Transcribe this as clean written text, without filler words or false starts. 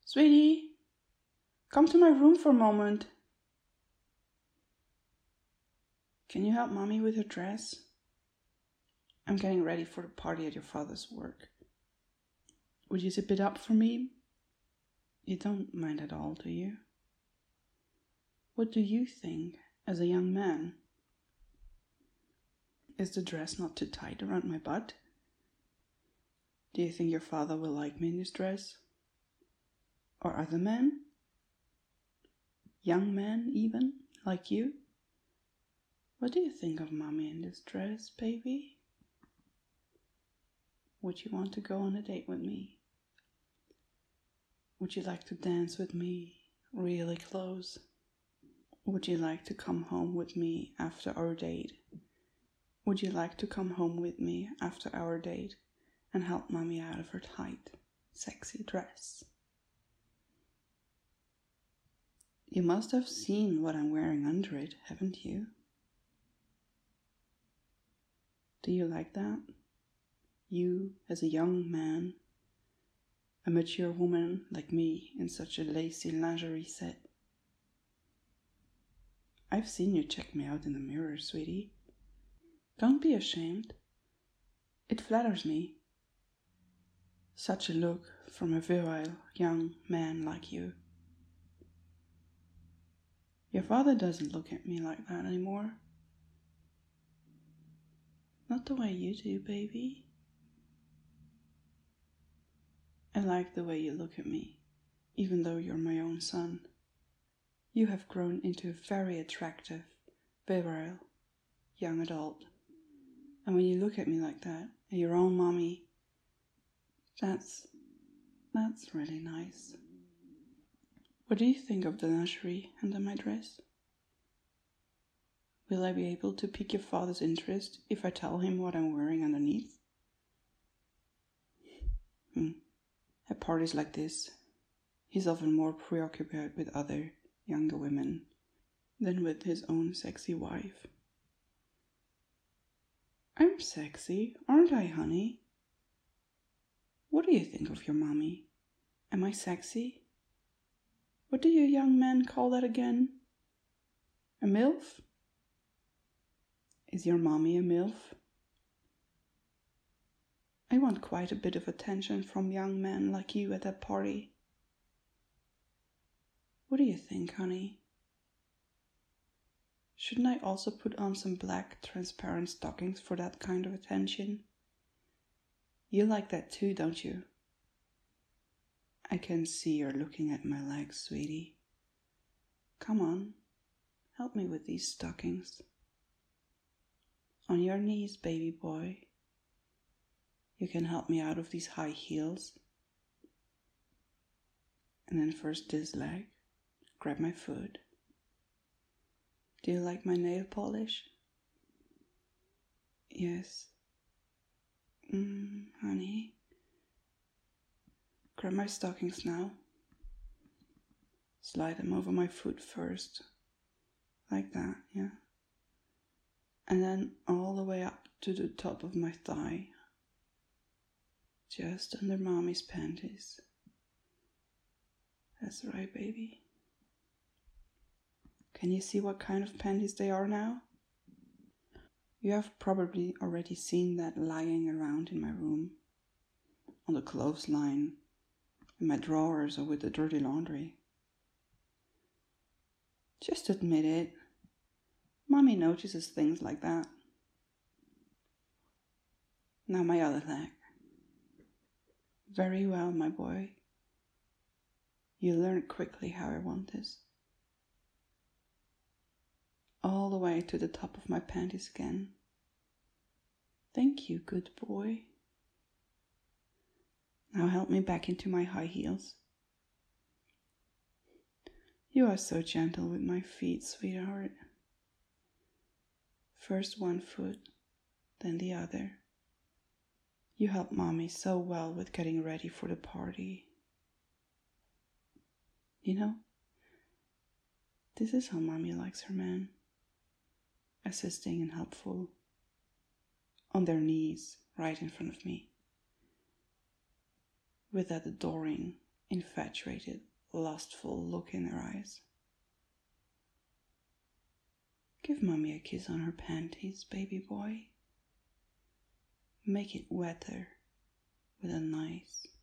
Sweetie, come to my room for a moment. Can you help Mommy with her dress? I'm getting ready for the party at your father's work. Would you zip it up for me? You don't mind at all, do you? What do you think as a young man? Is the dress not too tight around my butt? Do you think your father will like me in this dress? Or other men? Young men even, like you? What do you think of Mommy in this dress, baby? Would you want to go on a date with me? Would you like to dance with me really close? Would you like to come home with me after our date? Would you like to come home with me after our date and help Mommy out of her tight, sexy dress? You must have seen what I'm wearing under it, haven't you? Do you like that? You, as a young man, a mature woman like me in such a lacy lingerie set. I've seen you check me out in the mirror, sweetie. Don't be ashamed. It flatters me. Such a look from a virile young man like you. Your father doesn't look at me like that anymore. Not the way you do, baby. I like the way you look at me, even though you're my own son. You have grown into a very attractive, virile, young adult. And when you look at me like that, at your own mommy, that's really nice. What do you think of the lingerie under my dress? Will I be able to pique your father's interest if I tell him what I'm wearing underneath? At parties like this, he's often more preoccupied with other, younger women than with his own sexy wife. I'm sexy, aren't I, honey? What do you think of your mommy? Am I sexy? What do you young men call that again? A MILF? Is your mommy a MILF? I want quite a bit of attention from young men like you at that party. What do you think, honey? Shouldn't I also put on some black, transparent stockings for that kind of attention? You like that too, don't you? I can see you're looking at my legs, sweetie. Come on, help me with these stockings. On your knees, baby boy. You can help me out of these high heels. And then first this leg. Grab my foot. Do you like my nail polish? Yes. Honey. Grab my stockings now. Slide them over my foot first. Like that, yeah. And then all the way up to the top of my thigh. Just under mommy's panties. That's right, baby. Can you see what kind of panties they are now? You have probably already seen that lying around in my room. On the clothesline, in my drawers, or with the dirty laundry. Just admit it. Mommy notices things like that. Now my other leg. Very well, my boy. You learn quickly how I want this. All the way to the top of my panties again. Thank you, good boy. Now help me back into my high heels. You are so gentle with my feet, sweetheart. First one foot, then the other. You help Mommy so well with getting ready for the party. You know, this is how Mommy likes her man. Assisting and helpful. On their knees, right in front of me. With that adoring, infatuated, lustful look in her eyes. Give Mommy a kiss on her panties, baby boy. Make it wetter with a nice